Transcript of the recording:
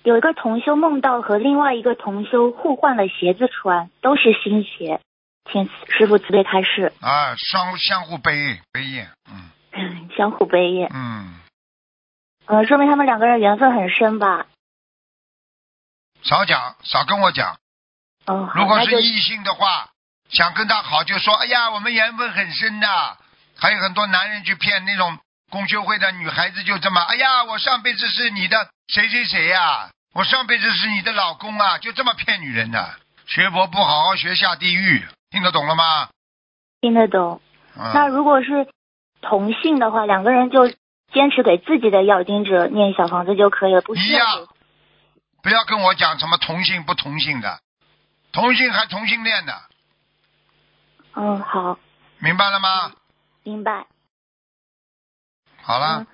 有一个同修梦到和另外一个同修互换了鞋子穿，都是新鞋，请师父慈悲开示。 啊，相互背业， 相互背业。说明他们两个人缘分很深吧？ 少讲，少跟我讲。 好， 如果是异性的话，想跟他好就说，哎呀，我们缘分很深的。还有很多男人去骗那种公修会的女孩子，就这么，哎呀，我上辈子是你的谁谁谁呀，我上辈子是你的老公啊，就这么骗女人的。学佛不好好学，下地狱，听得懂了吗？ 听得懂。那如果是同性的话，两个人就坚持给自己的要经者念小房子就可以了，不需要。 一样，不要跟我讲什么同性不同性的，同性还同性恋的。 好。 明白了吗？ 明白。 好了。